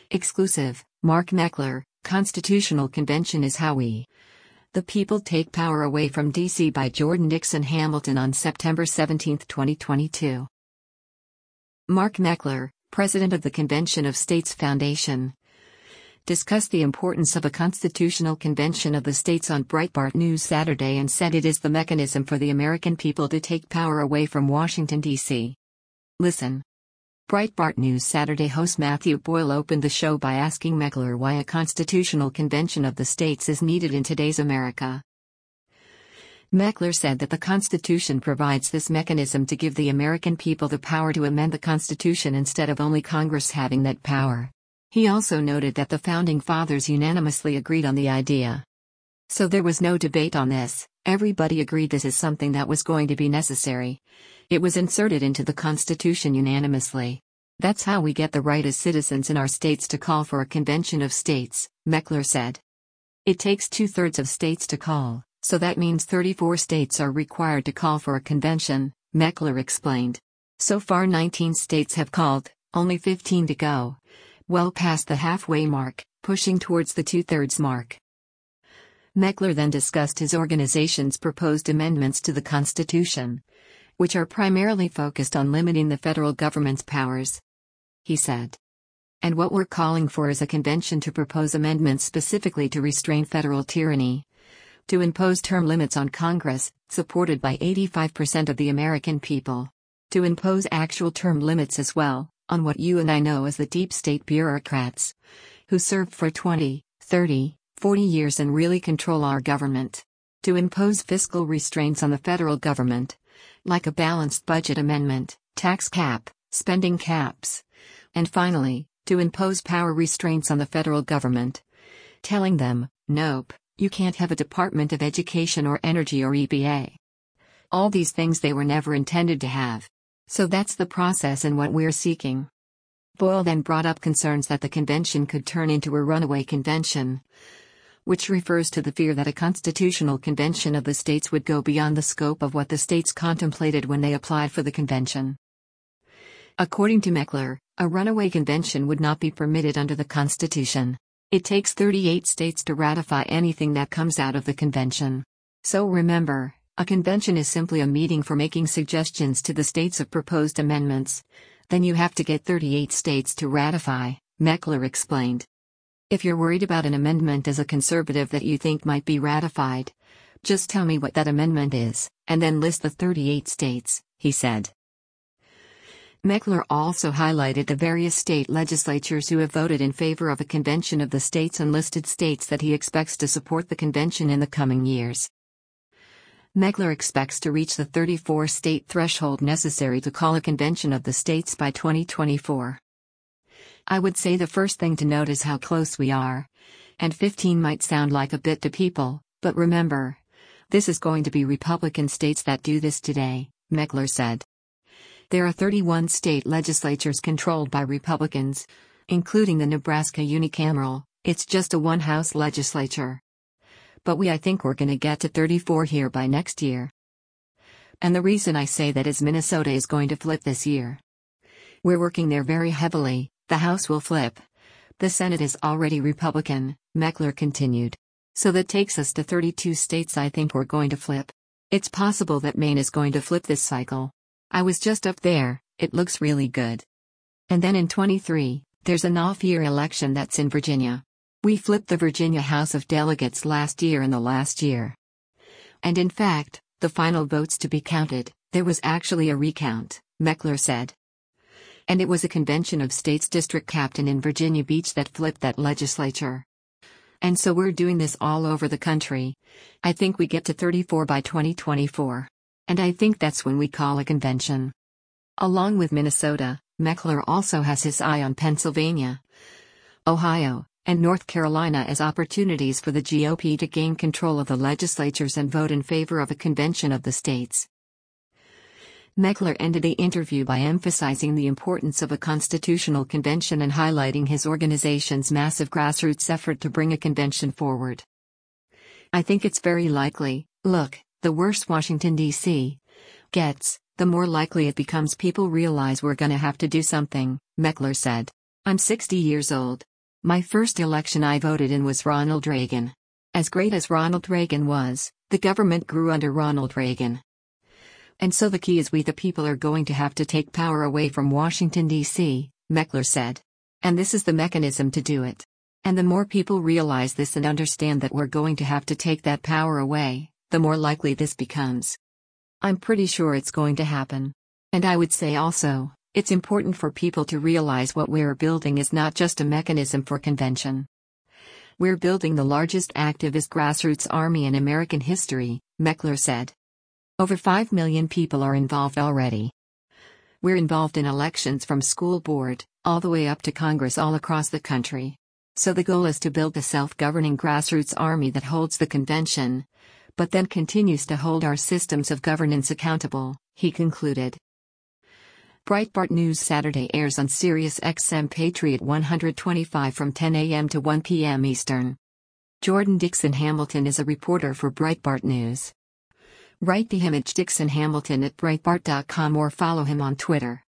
Exclusive, Mark Meckler, Constitutional Convention is how we, the people, take power away from D.C. by Jordan Nixon Hamilton on September 17, 2022. Mark Meckler, president of the Convention of States Foundation, discussed the importance of a constitutional convention of the states on Breitbart News Saturday and said it is the mechanism for the American people to take power away from Washington, D.C. Listen. Breitbart News Saturday host Matthew Boyle opened the show by asking Meckler why a constitutional convention of the states is needed in today's America. Meckler said that the Constitution provides this mechanism to give the American people the power to amend the Constitution instead of only Congress having that power. He also noted that the Founding Fathers unanimously agreed on the idea. So there was no debate on this, everybody agreed this is something that was going to be necessary. It was inserted into the Constitution unanimously. That's how we get the right as citizens in our states to call for a convention of states, Meckler said. It takes 2/3 of states to call, so that means 34 states are required to call for a convention, Meckler explained. So far 19 states have called, only 15 to go. Well past the halfway mark, pushing towards the 2/3 mark. Meckler then discussed his organization's proposed amendments to the Constitution, which are primarily focused on limiting the federal government's powers. He said. And what we're calling for is a convention to propose amendments specifically to restrain federal tyranny, to impose term limits on Congress, supported by 85% of the American people, to impose actual term limits as well, on what you and I know as the deep state bureaucrats, who served for 20, 30, 40 years and really control our government, to impose fiscal restraints on the federal government, like a balanced budget amendment, tax cap, spending caps, and finally, to impose power restraints on the federal government, telling them, nope, you can't have a Department of Education or Energy or EPA. All these things they were never intended to have. So that's the process and what we're seeking. Boyle then brought up concerns that the convention could turn into a runaway convention, which refers to the fear that a constitutional convention of the states would go beyond the scope of what the states contemplated when they applied for the convention. According to Meckler, a runaway convention would not be permitted under the Constitution. It takes 38 states to ratify anything that comes out of the convention. So remember, a convention is simply a meeting for making suggestions to the states of proposed amendments. Then you have to get 38 states to ratify, Meckler explained. If you're worried about an amendment as a conservative that you think might be ratified, just tell me what that amendment is, and then list the 38 states, he said. Meckler also highlighted the various state legislatures who have voted in favor of a convention of the states and listed states that he expects to support the convention in the coming years. Meckler expects to reach the 34-state threshold necessary to call a convention of the states by 2024. I would say the first thing to note is how close we are. And 15 might sound like a bit to people, but remember, this is going to be Republican states that do this today, Meckler said. There are 31 state legislatures controlled by Republicans, including the Nebraska unicameral. It's just a one-house legislature. But I think we're gonna get to 34 here by next year. And the reason I say that is Minnesota is going to flip this year. We're working there very heavily, the House will flip. The Senate is already Republican, Meckler continued. So that takes us to 32 states I think we're going to flip. It's possible that Maine is going to flip this cycle. I was just up there, it looks really good. And then in 23, there's an off-year election that's in Virginia. We flipped the Virginia House of Delegates last year and the last year. And in fact, the final votes to be counted, there was actually a recount, Meckler said. And it was a convention of states district captain in Virginia Beach that flipped that legislature. And so we're doing this all over the country. I think we get to 34 by 2024. And I think that's when we call a convention. Along with Minnesota, Meckler also has his eye on Pennsylvania, Ohio, and North Carolina as opportunities for the GOP to gain control of the legislatures and vote in favor of a convention of the states. Meckler ended the interview by emphasizing the importance of a constitutional convention and highlighting his organization's massive grassroots effort to bring a convention forward. I think it's very likely, look, the worse Washington, D.C. gets, the more likely it becomes people realize we're gonna have to do something, Meckler said. I'm 60 years old. My first election I voted in was Ronald Reagan. As great as Ronald Reagan was, the government grew under Ronald Reagan. And so the key is we the people are going to have to take power away from Washington, D.C., Meckler said. And this is the mechanism to do it. And the more people realize this and understand that we're going to have to take that power away, the more likely this becomes. I'm pretty sure it's going to happen. And I would say also, it's important for people to realize what we're building is not just a mechanism for convention. We're building the largest activist grassroots army in American history, Meckler said. Over 5 million people are involved already. We're involved in elections from school board, all the way up to Congress all across the country. So the goal is to build a self-governing grassroots army that holds the convention, but then continues to hold our systems of governance accountable, he concluded. Breitbart News Saturday airs on SiriusXM Patriot 125 from 10 a.m. to 1 p.m. Eastern. Jordan Dixon Hamilton is a reporter for Breitbart News. Write the image Dixon Hamilton at Breitbart.com or follow him on Twitter.